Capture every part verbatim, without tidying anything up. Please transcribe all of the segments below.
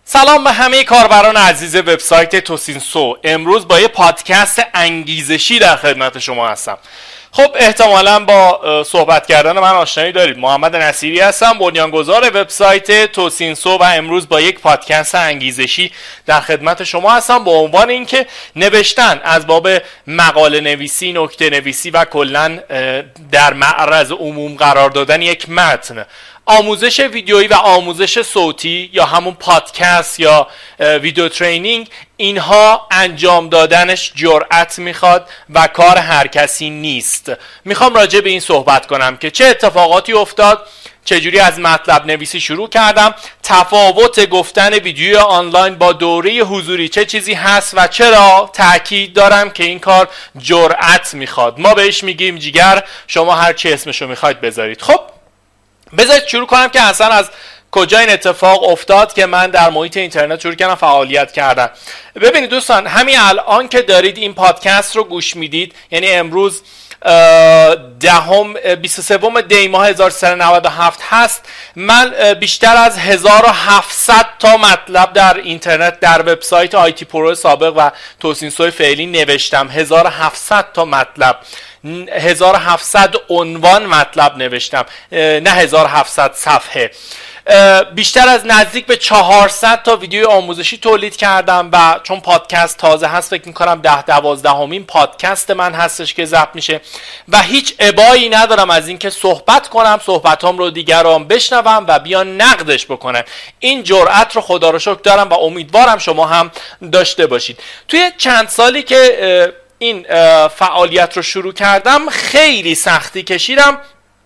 سلام به همه کاربران عزیز وبسایت توسینسو. امروز با یه پادکست انگیزشی در خدمت شما هستم. خب احتمالاً با صحبت کردن من آشنایی دارید. محمد نصیری هستم، بنیانگذار وبسایت توسینسو و امروز با یک پادکست انگیزشی در خدمت شما هستم با عنوان اینکه نوشتن از باب مقاله نویسی، نکته نویسی و کلاً در معرض عموم قرار دادن یک متن، آموزش ویدیویی و آموزش صوتی یا همون پادکست یا ویدیو ترینینگ، اینها انجام دادنش جرأت میخواد و کار هر کسی نیست. میخوام راجع به این صحبت کنم که چه اتفاقاتی افتاد، چجوری از مطلب نویسی شروع کردم، تفاوت گفتن ویدیو آنلاین با دوره حضوری چه چیزی هست و چرا تاکید دارم که این کار جرأت میخواد. ما بهش میگیم جیگر، شما هر چی اسمشو میخواید بذارید. خب بذارید شروع کنم که اصلا از کجا این اتفاق افتاد که من در محیط اینترنت شروع کردم فعالیت کردن. ببینید دوستان، همین الان که دارید این پادکست رو گوش میدید، یعنی امروز دهم بیست و سوم دی ماه هزار و سیصد و نود و هفت هست، من بیشتر از هزار و هفتصد تا مطلب در اینترنت در وبسایت آیتی پرو سابق و توسینسو فعلی نوشتم. هزار و هفتصد تا مطلب، هزار و هفتصد عنوان مطلب نوشتم، نه هزار و هفتصد صفحه. بیشتر از نزدیک به چهارصد تا ویدیو آموزشی تولید کردم و چون پادکست تازه هست فکر میکنم ده دوازدهمین پادکست من هستش که ضبط میشه و هیچ ابایی ندارم از اینکه صحبت کنم، صحبتام رو دیگران بشنوم و بیان نقدش بکنن. این جرأت رو خدا رو شکر دارم و امیدوارم شما هم داشته باشید. توی چند سالی که این فعالیت رو شروع کردم خیلی سختی کشیدم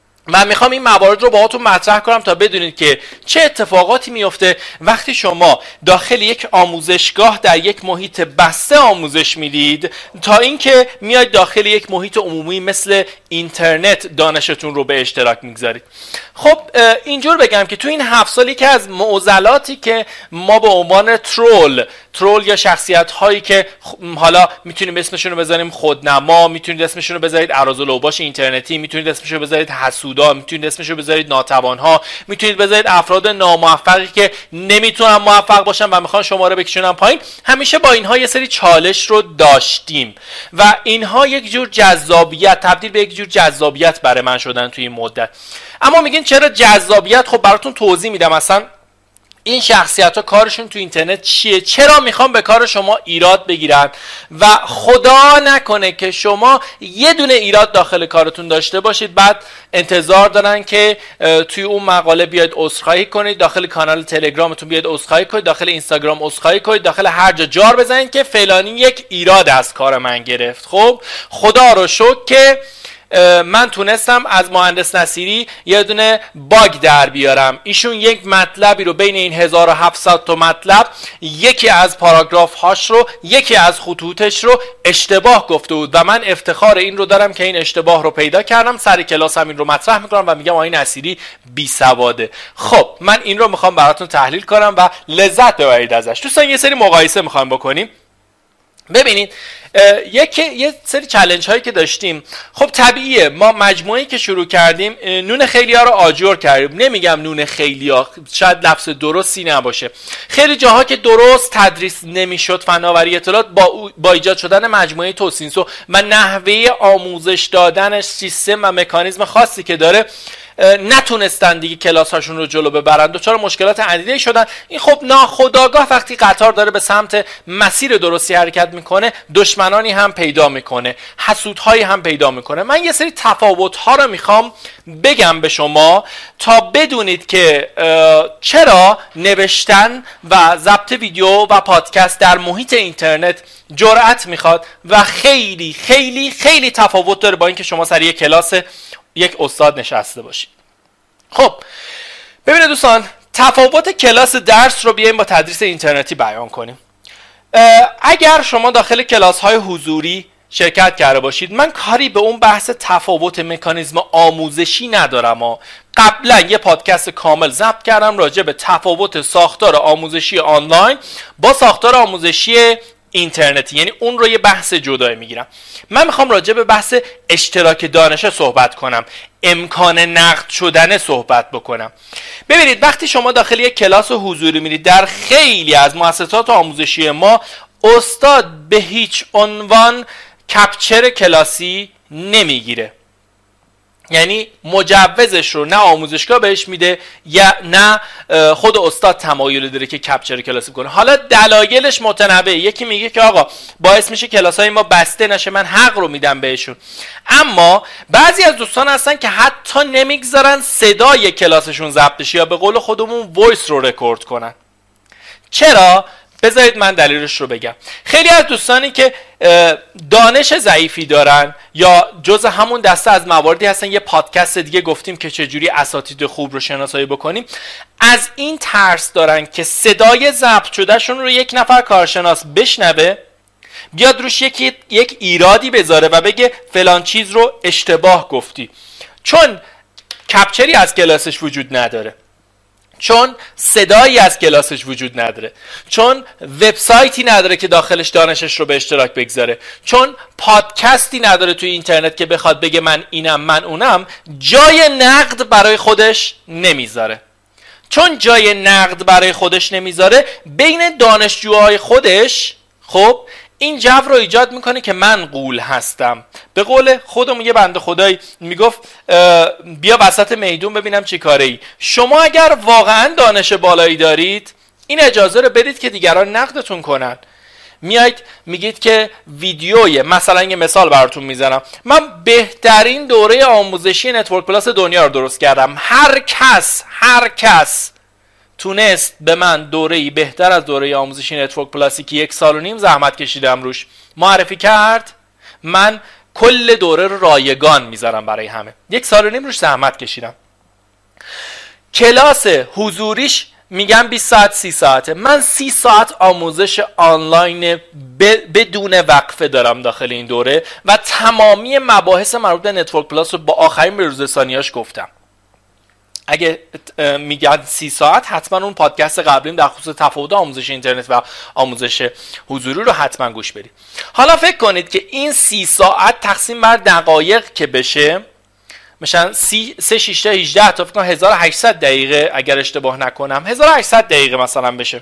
و میخوام این موارد رو باهاتون مطرح کنم تا بدونید که چه اتفاقاتی میفته وقتی شما داخل یک آموزشگاه در یک محیط بسته آموزش میدید تا اینکه میاید داخل یک محیط عمومی مثل اینترنت دانشتون رو به اشتراک میگذارید. خب اینجور بگم که تو این هفت سالی که از معضلاتی که ما به عنوان ترول ترول یا شخصیت هایی که حالا میتونیم اسمشون رو بذاریم خودنما، میتونید اسمشون رو بذارید اراذل اوباش اینترنتی، میتونید اسمشون رو بذارید حسودا، میتونید اسمشون رو بذارید ناتوان ها، میتونید بذارید افراد ناموفقی که نمیتونن موفق باشن و میخوان شما رو بکشونن پایین. همیشه با اینها یه سری چالش رو داشتیم و اینها یک جور جذابیت، تبدیل به یک جور جذابیت برای من شدن توی این مدت. اما میگین چرا جذابیت؟ خب براتون توضیح میدم اصلا این شخصیت ها کارشون تو اینترنت چیه، چرا میخوام به کار شما ایراد بگیرن و خدا نکنه که شما یه دونه ایراد داخل کارتون داشته باشید بعد انتظار دارن که توی اون مقاله بیاید عذرخواهی کنید، داخل کانال تلگرامتون بیاید عذرخواهی کنید، داخل اینستاگرام عذرخواهی کنید، داخل هر جا جار بزنید که فلانی یک ایراد از کار من گرفت. خب خدا رو شکر که من تونستم از مهندس نصیری یه دونه باگ در بیارم. ایشون یک مطلبی رو بین این هزار و هفتصد تا مطلب یکی از پاراگراف هاش رو، یکی از خطوطش رو اشتباه گفته بود و من افتخار این رو دارم که این اشتباه رو پیدا کردم. سر کلاس هم این رو مطرح میکنم و میگم آقای نصیری بی سواده. خب من این رو میخوام براتون تحلیل کنم و لذت ببرید ازش. دوستان یه سری مقایسه میخوام بکنیم. ببینید یکی یه سری چالش هایی که داشتیم، خب طبیعیه ما مجموعه‌ای که شروع کردیم نون خیلی‌ها رو آجر کردیم. نمیگم نون خیلی‌ها، شاید لفظ درستی نباشه. خیلی جاها که درست تدریس نمیشد فناوری اطلاعات با با ایجاد شدن مجموعه توسینسو و نحوه آموزش دادنش، سیستم و مکانیزم خاصی که داره، نتونستن دیگه کلاس هاشون رو جلو ببرن، دچار مشکلات عدیده شدن. این خب ناخودآگاه وقتی قطار داره به سمت مسیر درستی حرکت میکنه دشمنانی هم پیدا میکنه، حسودهایی هم پیدا میکنه. من یه سری تفاوت ها رو میخوام بگم به شما تا بدونید که چرا نوشتن و ضبط ویدیو و پادکست در محیط اینترنت جرأت میخواد و خیلی خیلی خیلی تفاوت داره با اینکه شما سر یک کلاس یک استاد نشسته باشید. خب ببینید دوستان، تفاوت کلاس درس رو بیایم با تدریس اینترنتی بیان کنیم. اگر شما داخل کلاس های حضوری شرکت کرده باشید، من کاری به اون بحث تفاوت مکانیزم آموزشی ندارم ها. قبلا یه پادکست کامل ضبط کردم راجع به تفاوت ساختار آموزشی آنلاین با ساختار آموزشی اینترنتی، یعنی اون رو یه بحث جدایی میگیرم. من میخوام راجع به بحث اشتراک دانش صحبت کنم، امکان نقد شدن صحبت بکنم. ببینید وقتی شما داخل یک کلاس حضوری میرید، در خیلی از مؤسسات آموزشی ما استاد به هیچ عنوان کپچر کلاسی نمیگیره، یعنی مجوزش رو نه آموزشگاه بهش میده یا نه خود استاد تمایل داره که کپچر کلاسی کنه. حالا دلایلش متنوعه. یکی میگه که آقا باعث میشه کلاسای ما بسته نشه، من حق رو میدم بهشون. اما بعضی از دوستان هستن که حتی نمیگذارن صدای کلاسشون ضبط شه یا به قول خودمون وایس رو رکورد کنن. چرا؟ بذارید من دلیلش رو بگم. خیلی از دوستانی که دانش ضعیفی دارن یا جز همون دسته از مواردی هستن، یه پادکست دیگه گفتیم که چجوری اساتید خوب رو شناسایی بکنیم، از این ترس دارن که صدای ضبط شدهشون رو یک نفر کارشناس بشنوه، بیاد روش یک یک ایرادی بذاره و بگه فلان چیز رو اشتباه گفتی، چون کپچری از کلاسش وجود نداره، چون صدایی از کلاسش وجود نداره، چون وبسایتی نداره که داخلش دانشش رو به اشتراک بگذاره، چون پادکستی نداره توی اینترنت که بخواد بگه من اینم من اونم، جای نقد برای خودش نمیذاره. چون جای نقد برای خودش نمیذاره، بین دانشجوهای خودش خب این جو رو ایجاد میکنه که من غول هستم. به قول خودمون یه بنده خدایی میگفت بیا وسط میدون ببینم چی کاره ای. شما اگر واقعا دانش بالایی دارید، این اجازه رو بدید که دیگران نقدتون کنن. میایید میگید که ویدیوی، مثلا یه مثال براتون میزنم، من بهترین دوره آموزشی نتورک پلاس دنیا رو درست کردم. هر کس هر کس تونست به من دوره‌ای بهتر از دوره آموزشی نتورک پلاسی که یک سال و نیم زحمت کشیدم روش معرفی کرد، من کل دوره رو رایگان میذارم برای همه. یک سال و نیم روش زحمت کشیدم. کلاس حضوریش میگم بیست ساعت سی ساعته، من سی ساعت آموزش آنلاین بدون وقفه دارم داخل این دوره و تمامی مباحث مربوط به نتورک پلاس رو با آخرین بروز ثانیه‌اش گفتم. اگه میگن سی ساعت، حتما اون پادکست قبلیم در خصوص تفاوت آموزش اینترنت و آموزش حضوری رو حتما گوش بدید. حالا فکر کنید که این سی ساعت تقسیم بر دقایق که بشه، مثلا سه شش تا هجده تا فکر کنم هزار و هشتصد دقیقه، اگر اشتباه نکنم هزار و هشتصد دقیقه مثلا بشه.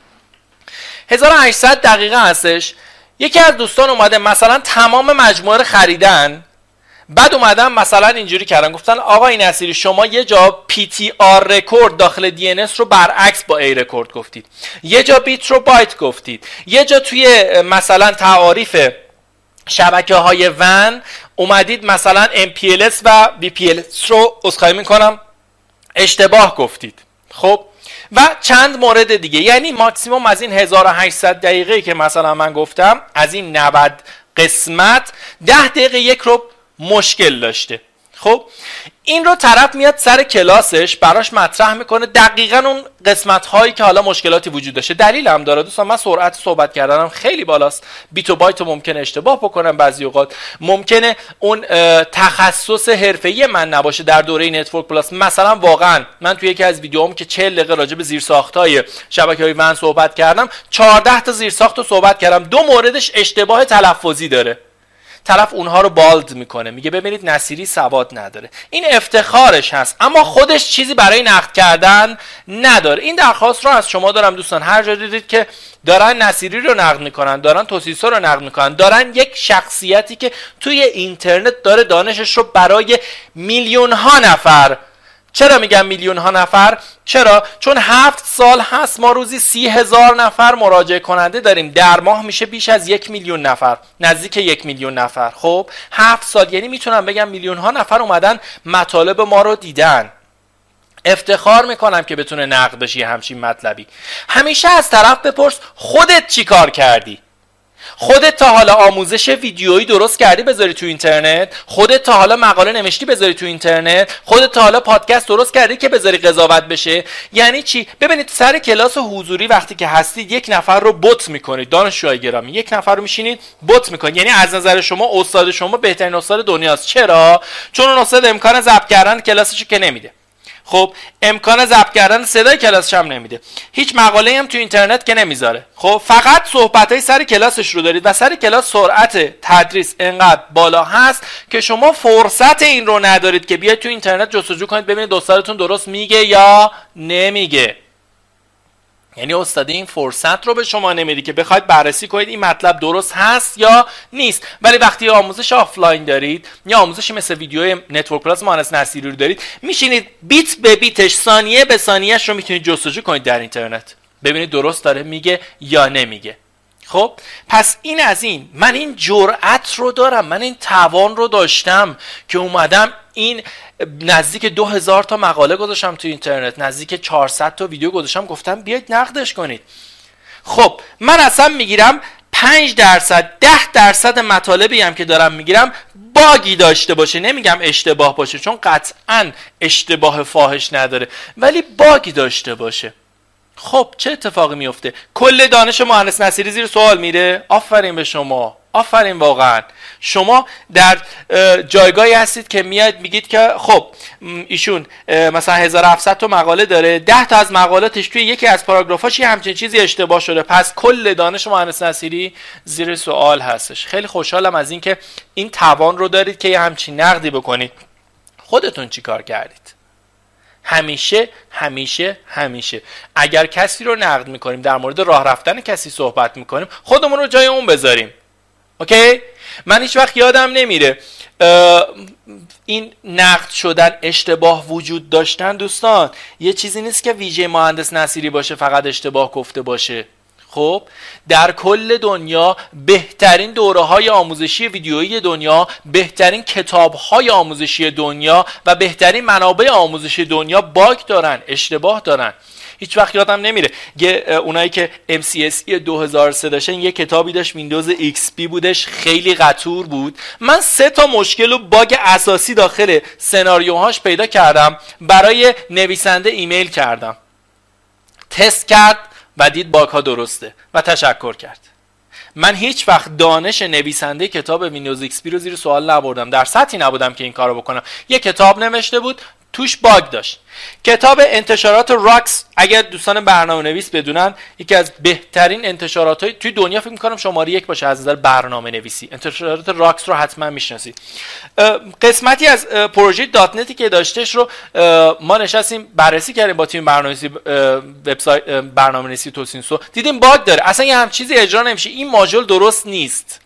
هزار و هشتصد دقیقه هستش. یکی از دوستان اومده مثلا تمام مجموعه رو خریدن، بعد اومدن مثلا اینجوری کردن، گفتن آقای نصیری شما یه جا پی تی آر رکورد داخل دی ان اس رو برعکس با ای رکورد گفتید، یه جا بیت رو بایت گفتید، یه جا توی مثلا تعاریف شبکه های ون اومدید مثلا ام پی ال اس و وی پی ال اس رو عذرخواهی میکنم اشتباه گفتید. خب و چند مورد دیگه. یعنی ماکسیموم از این هزار و هشتصد دقیقه که مثلا من گفتم، از این نود قسمت ده دقیقه یک رو مشکل داشته. خب این رو طرف میاد سر کلاسش براش مطرح میکنه، دقیقاً اون قسمت هایی که حالا مشکلاتی وجود داشته. دلیل هم داره دوستان، من سرعت صحبت کردنم خیلی بالاست، بیت و بایت ممکنه اشتباه بکنم، بعضی اوقات ممکنه اون تخصص حرفه‌ای من نباشه در دوره نتورک پلاس. مثلا واقعا من توی یکی از ویدیوام که چهل دقیقه راجع به زیرساخت‌های شبکه‌های ون صحبت کردم، چهارده تا زیرساخت رو صحبت کردم، دو موردش اشتباه تلفظی داره. طرف اونها رو بالد میکنه، میگه ببینید نصیری سواد نداره. این افتخارش هست، اما خودش چیزی برای نقد کردن نداره. این درخواست رو از شما دارم دوستان، هر جا دیدید که دارن نصیری رو نقد میکنن، دارن توسیسو رو نقد میکنن، دارن یک شخصیتی که توی اینترنت داره دانشش رو برای میلیون ها نفر، چرا میگم میلیون ها نفر؟ چرا؟ چون هفت سال هست ما روزی سی هزار نفر مراجعه کننده داریم، در ماه میشه بیش از یک میلیون نفر، نزدیک یک میلیون نفر. خب هفت سال یعنی میتونم بگم میلیون ها نفر اومدن مطالب ما رو دیدن. افتخار میکنم که بتونه نقد بشه همچین مطلبی. همیشه از طرف بپرس خودت چی کار کردی؟ خودت تا حالا آموزش ویدیویی درست کردی بذاری تو اینترنت؟ خودت تا حالا مقاله نوشتی بذاری تو اینترنت؟ خودت تا حالا پادکست درست کردی که بذاری قضاوت بشه؟ یعنی چی؟ ببینید سر کلاس حضوری وقتی که هستید یک نفر رو بوت میکنید، دانشجوهای گرامی، یک نفر رو میشینید بوت میکنید. یعنی از نظر شما استاد شما بهترین استاد دنیاست. چرا؟ چون اون استاد امکان ضبط کردن کلاسشو که نمیده. خب امکان ضبط کردن صدای کلاسش هم نمیده، هیچ مقاله هم تو اینترنت که نمیذاره. خب فقط صحبتای سر کلاسش رو دارید و سر کلاس سرعت تدریس انقدر بالا هست که شما فرصت این رو ندارید که بیاید تو اینترنت جستجو کنید ببینید استادتون درست میگه یا نمیگه. یعنی استاد این فرصت رو به شما نمیده که بخواید بررسی کنید این مطلب درست هست یا نیست. ولی وقتی آموزش آفلاین دارید یا آموزشی مثل ویدیو نتورک پلاس مهندس نصیری رو دارید، میشینید بیت به بیتش ثانیه به ثانیهش رو میتونید جستجو کنید در اینترنت ببینید درست داره میگه یا نمیگه. خب پس این از این، من این جرأت رو دارم، من این توان رو داشتم که اومدم این نزدیک دو هزار تا مقاله گذاشتم تو اینترنت، نزدیک چهارصد تا ویدیو گذاشتم، گفتم بیاید نقدش کنید. خب من اصلا میگیرم پنج درصد ده درصد مطالبی هم که دارم میگیرم باگی داشته باشه، نمیگم اشتباه باشه چون قطعا اشتباه فاحش نداره، ولی باگی داشته باشه. خب چه اتفاقی میفته؟ کل دانش مهندس نصیری زیر سوال میره. آفرین به شما، آفرین واقعا. شما در جایگاهی هستید که میاد میگید که خب ایشون مثلا هزار و هفتصد تا مقاله داره، ده تا از مقالاتش توی یکی از پاراگرافاش یه همچین چیزی اشتباه شده، پس کل دانش مهندس نصیری زیر سوال هستش. خیلی خوشحالم از این که این توان رو دارید که یه همچین نقدی بکنید. خودتون چی کار کردید؟ همیشه همیشه همیشه اگر کسی رو نقد میکنیم، در مورد راه رفتن کسی صحبت میکنیم، خودمون رو جای اون بذاریم. اوکی؟ من هیچ وقت یادم نمیره این نقد شدن، اشتباه وجود داشتن دوستان یه چیزی نیست که ویژه مهندس نصیری باشه فقط اشتباه گفته باشه. خب در کل دنیا بهترین دوره‌های آموزشی ویدیویی دنیا، بهترین کتاب‌های آموزشی دنیا و بهترین منابع آموزشی دنیا باگ دارن، اشتباه دارن. هیچ وقت یادم نمیره اونایی که ام سی اس ای دو هزار و سه داشتن یه کتابی داشت ویندوز ایکس پی بودش، خیلی قطور بود. من سه تا مشکل و باگ اساسی داخل سناریوهاش پیدا کردم، برای نویسنده ایمیل کردم، تست کرد و دید باگ ها درسته و تشکر کرد. من هیچ وقت دانش نویسنده کتاب ویندوز ایکس پی رو زیر سوال نبردم، در سطحی نبودم که این کارو بکنم. یه کتاب نوشته بود توش باگ داشت. کتاب انتشارات راکس، اگر دوستان برنامه نویس بدونن، یکی از بهترین انتشارات های توی دنیا فکر میکنم شماره یک باشه از نظر برنامه نویسی. انتشارات راکس رو حتما میشناسید. قسمتی از پروژه دات نتی که داشتش رو ما نشستیم بررسی کردیم با تیم برنامه‌نویسی وبسایت برنامه‌نویسی توسینسو، دیدیم باگ داره، اصلا یه هم چیزی اجرا نمیشه، این ماژول درست نیست.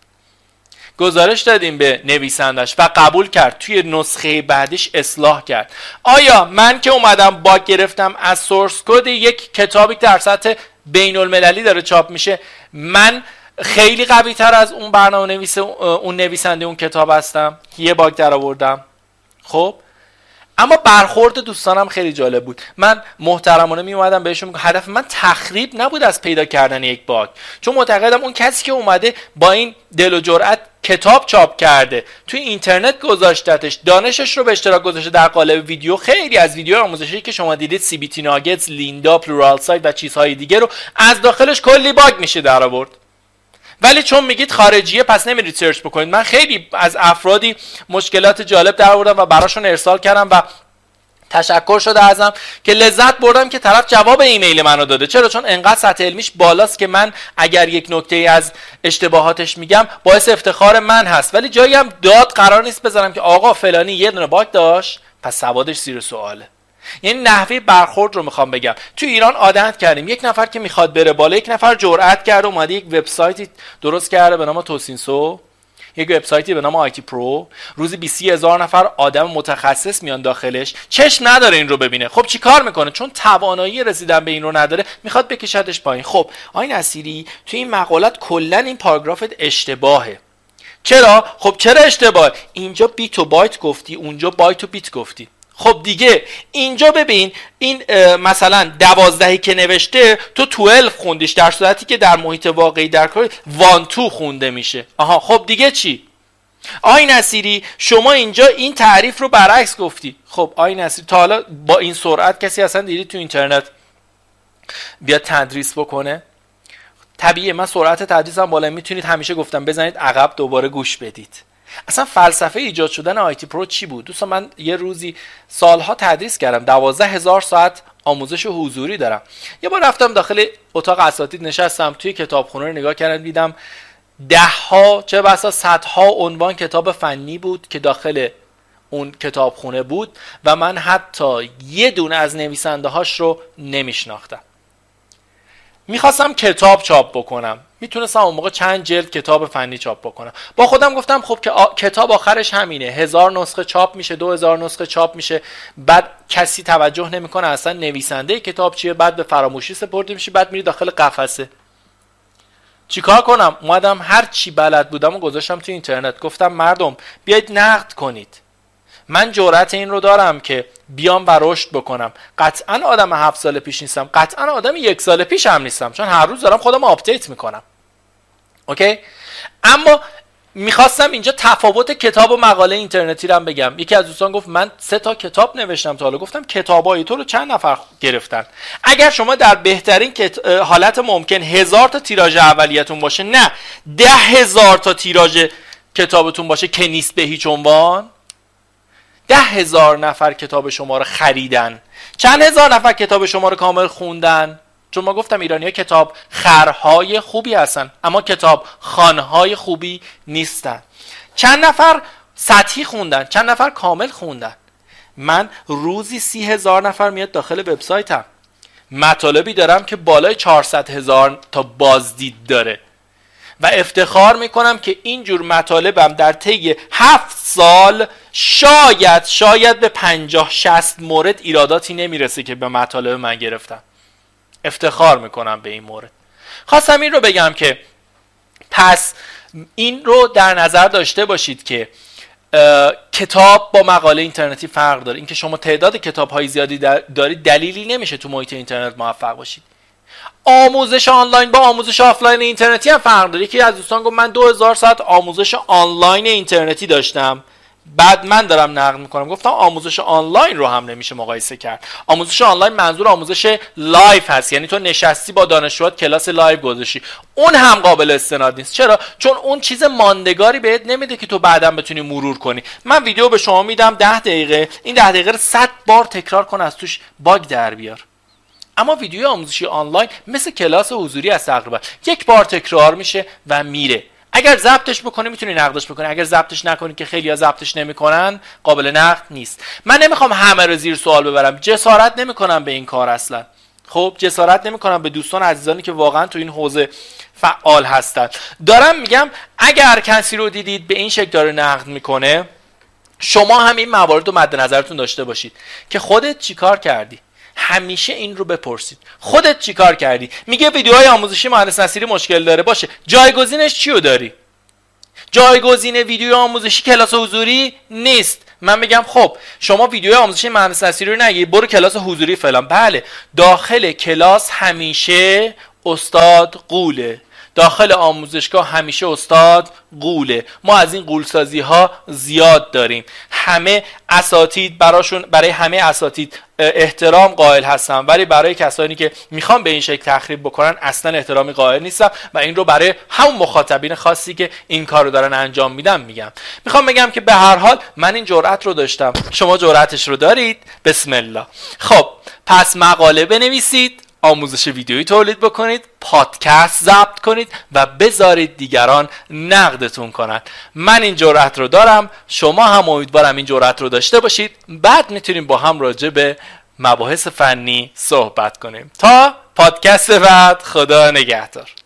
گزارش دادیم به نویسندش و قبول کرد، توی نسخه بعدش اصلاح کرد. آیا من که اومدم باگ گرفتم از سورس کد یک کتابی در سطح بین المللی داره چاپ میشه، من خیلی قوی تر از اون برنامه نویس اون نویسنده اون کتاب هستم؟ یه باگ در آوردم. خب اما برخورد دوستانم خیلی جالب بود. من محترمانه می اومدم بهشون میگم هدف من تخریب نبود از پیدا کردن یک باگ، چون معتقدم اون کسی که اومده با این دل و جرأت کتاب چاپ کرده، توی اینترنت گذاشتتش، دانشش رو به اشتراک گذاشته در قالب ویدیو، خیلی از ویدیو آموزشی که شما دیدید سی بی تی ناگتس، لیندا، پلورال سایت و چیزهای دیگه رو از داخلش کلی باگ میشه در آورد. ولی چون میگید خارجیه پس نمیرید سرچ بکنید. من خیلی از افرادی مشکلات جالب در آوردم و براشون ارسال کردم و تشکر شده ازم که لذت بردم که طرف جواب ایمیل منو داده. چرا؟ چون انقدر سطح علمیش بالاست که من اگر یک نکته از اشتباهاتش میگم باعث افتخار من هست، ولی جایی هم داد قرار نیست بذارم که آقا فلانی یه دونه باگ داشت پس سوادش زیر سواله. یعنی نحوه برخورد رو میخوام بگم. تو ایران عادت کردیم یک نفر که میخواد بره بالا، یک نفر جرأت کرده اومده یک وبسایتی درست کرده به نام توسینسو، یک وبسایتی به نام آیتی پرو، روزی بیست هزار نفر آدم متخصص میان داخلش، چشم نداره این رو ببینه. خب چی کار میکنه؟ چون توانایی رسیدن به این رو نداره میخواد بکشدش پایین. خب آقای نصیری تو این مقالات کلا این پاراگرافت اشتباهه. چرا؟ خب چرا اشتباه؟ اینجا بیت و بایت گفتی، اونجا بایت و بیت گفتی. خب دیگه اینجا ببین این مثلا دوازدهی که نوشته تو دوازده خوندیش، در صورتی که در محیط واقعی در کار وان تو خونده میشه. آها خب دیگه چی؟ آقای نصیری شما اینجا این تعریف رو برعکس گفتی. خب آقای نصیری تا حالا با این سرعت کسی اصلا دیدی تو اینترنت بیاد تدریس بکنه؟ طبیعیه من سرعت تدریسم بالا، میتونید همیشه گفتم بزنید عقب دوباره گوش بدید. اصلا فلسفه ایجاد شدن آیتی پرو چی بود؟ دوستان من یه روزی سالها تدریس کردم، دوازده هزار ساعت آموزش حضوری دارم. یه بار رفتم داخل اتاق اساتید نشستم، توی کتابخونه رو نگاه کردم، دیدم ده ها چه بسا صدها عنوان کتاب فنی بود که داخل اون کتابخونه بود و من حتی یه دونه از نویسنده هاش رو نمیشناختم. میخواستم کتاب چاپ بکنم، میتونستم اون موقع چند جلد کتاب فنی چاپ بکنم. با خودم گفتم خب که آ... کتاب آخرش همینه، هزار نسخه چاپ میشه، دو هزار نسخه چاپ میشه، بعد کسی توجه نمیکنه اصلا نویسنده کتاب چیه، بعد به فراموشی سپرده میشه، بعد میری داخل قفسه. چیکار کنم؟ اومدم هر چی بلد بودم و گذاشتم تو اینترنت، گفتم مردم بیایید نقد کنید. من جرأت این رو دارم که بیام و رشد بکنم. قطعا آدم هفت سال پیش نیستم، قطعا آدم یک سال پیش هم نیستم، چون هر روز دارم خودم آپدیت میکنم. اوکی؟ اما میخواستم اینجا تفاوت کتاب و مقاله اینترنتی رو هم بگم. یکی از دوستان گفت من سه تا کتاب نوشتم تا حالا. گفتم کتابای تو رو چند نفر گرفتن؟ اگر شما در بهترین حالت ممکن هزار تا تیراژ اولیتون باشه، نه ده هزار تا تیراژ کتابتون باشه که نیست به هیچ عنوان، ده هزار نفر کتاب شما رو خریدن، چند هزار نفر کتاب شما رو کامل خوندن. چون ما گفتم ایرانی ها کتاب خرهای خوبی هستن اما کتاب خانهای خوبی نیستن. چند نفر سطحی خوندن، چند نفر کامل خوندن. من روزی سی هزار نفر میاد داخل وبسایتم، مطالبی دارم که بالای چهارصد هزار تا بازدید داره و افتخار میکنم که اینجور مطالبم در طی هفت سال شاید شاید به پنجاه شصت مورد ایراداتی نمیرسه که به مطالب من گرفتم. افتخار میکنم به این مورد. خواستم این رو بگم که پس این رو در نظر داشته باشید که کتاب با مقاله اینترنتی فرق داره. اینکه شما تعداد کتاب های زیادی دارید دلیلی نمیشه تو محیط اینترنت موفق باشید. آموزش آنلاین با آموزش آفلاین اینترنتی هم فرق داره. یکی از دوستان گفت من دو هزار ساعت آموزش آنلاین اینترنتی داشتم، بعد من دارم نقد میکنم. گفتم آموزش آنلاین رو هم نمیشه مقایسه کرد. آموزش آنلاین منظور آموزش لایو هست، یعنی تو نشستی با دانشجوات کلاس لایو گذاشتی، اون هم قابل استناد نیست. چرا؟ چون اون چیز ماندگاری بهت نمیده که تو بعداً بتونی مرور کنی. من ویدیو به شما میدم ده دقیقه، این ده دقیقه رو صد بار تکرار کن، از توش باگ در بیار. اما ویدیو آموزشی آنلاین مثل کلاس حضوری است، تقریبا یک بار تکرار میشه و میره. اگر ضبطش بکنی میتونی نقدش بکنی، اگر ضبطش نکنی که خیلی‌ها ضبطش نمیکنن قابل نقد نیست. من نمیخوام همه رو زیر سوال ببرم، جسارت نمیکنم به این کار اصلا. خب جسارت نمیکنم به دوستان عزیزانی که واقعا تو این حوزه فعال هستن. دارم میگم اگر کسی رو دیدید به این شکل داره نقد میکنه، شما هم این موارد رو مد نظرتون داشته باشید که خودت چیکار کردی. همیشه این رو بپرسید، خودت چی کار کردی؟ میگه ویدیوهای آموزشی مهندس نصیری مشکل داره، باشه جایگزینش چیو داری؟ جایگزین ویدیو آموزشی کلاس حضوری نیست. من میگم خب شما ویدیو آموزشی مهندس نصیری رو نگی، برو کلاس حضوری فلان. بله داخل کلاس همیشه استاد قوله، داخل آموزشگاه همیشه استاد قوله. ما از این قولسازی ها زیاد داریم. همه اساتید براشون، برای همه اساتید احترام قائل هستم، ولی برای کسانی که میخوان به این شکل تخریب بکنن اصلا احترامی قائل نیستم و این رو برای همون مخاطبین خاصی که این کار رو دارن انجام میدن میگم. میخوام بگم که به هر حال من این جرأت رو داشتم، شما جرأتش رو دارید. بسم الله. خب پس مقاله بنویسید، آموزش ویدیویی تولید بکنید، پادکست ضبط کنید و بذارید دیگران نقدتون کنند. من این جرأت رو دارم، شما هم امیدوارم این جرأت رو داشته باشید. بعد میتونیم با هم راجع به مباحث فنی صحبت کنیم. تا پادکست بعد، خدا نگهدار.